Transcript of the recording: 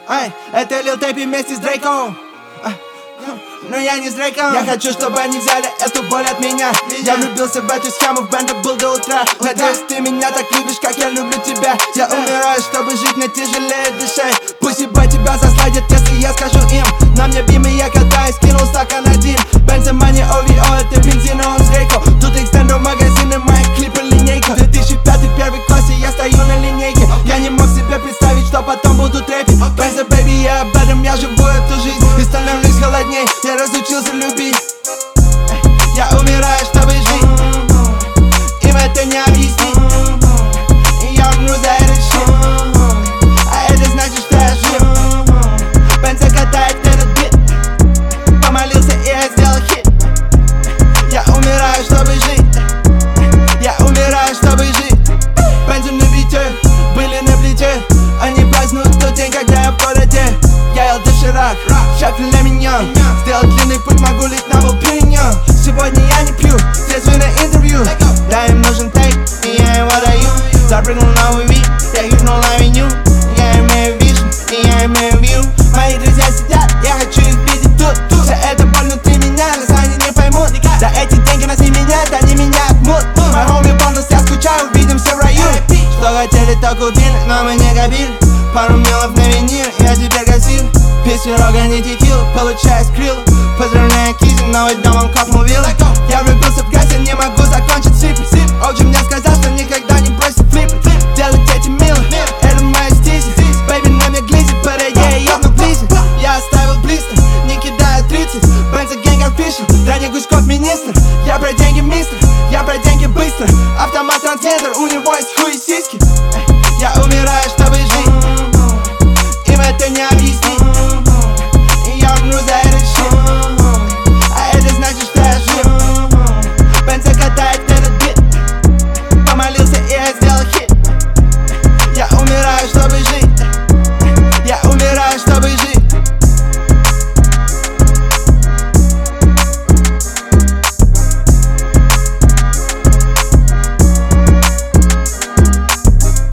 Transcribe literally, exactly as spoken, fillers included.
Ай, это Lil Tape вместе с Дрейком. Но я не с Дрейком. Я хочу, чтобы они взяли эту боль от меня. Я влюбился в эту схему, в бенда был до утра. Надеюсь, ты меня так любишь, как я люблю тебя. Я умираю, чтобы жить, но тяжелее дышать. Пусть ебать тебя засладят, если я скажу им. На мне бим, и я катаюсь, кинул стакан один. Бензомания, о ви о, это бензин, а он с Дрейком. Тут экстендер магазины, мои клипы линейка. две тысячи пятый, первый класс, и я стою на линейке. Я не мог себе представить, что потом буду трэпить. Бенза, бэйби, я об этом, я живу эту жизнь. И становлюсь холодней, я разучился любить. Я умираю, чтобы жить. Им это не объяснить. И я умру за этот shit. А это значит, что я жив. Бенза катает этот бит. Помолился, и я сделал хит. Я умираю, чтобы жить. Я умираю, чтобы жить. Бенза на бите, были на плите. Они празднуют тот день, когда я в городе. Я ел доширак, шаг для меня. Сделал длинный путь, могу лить на волпиньон. Сегодня я не пью, трезвый на интервью. Да, им нужен тейк, и я им отдаю. Запрыгнул новый вид, я юрнул на меню. Я имею вижн, и я имею вью. Мои друзья сидят, я хочу их видеть тут. Все это боль внутри меня, раз они не поймут. За эти деньги нас не меняют, они меняют мут. Мой хоми бонус, я скучаю, увидимся в раю. Что хотели, то купили, но мы не копили. Пару милов на винил, я теперь гасил. Песню рога не текил, получаю скрилл. Поздравляю Кизи, новый дом он копнул вилл. Я влюбился в грязь, я не могу закончить сипы. Оджи мне сказал, что никогда не бросит флипы. Делать эти милы, это моя стизи. Бэйби на мне глизит, but я ебну ближе. Я оставил блистер, не кидаю тридцать. Бенза гэнг офишл, ранний Гуськов министр. Я про деньги мистер, я про деньги быстро. Автомат трансгендер, у него есть хуй и сиськи. Я умираю, что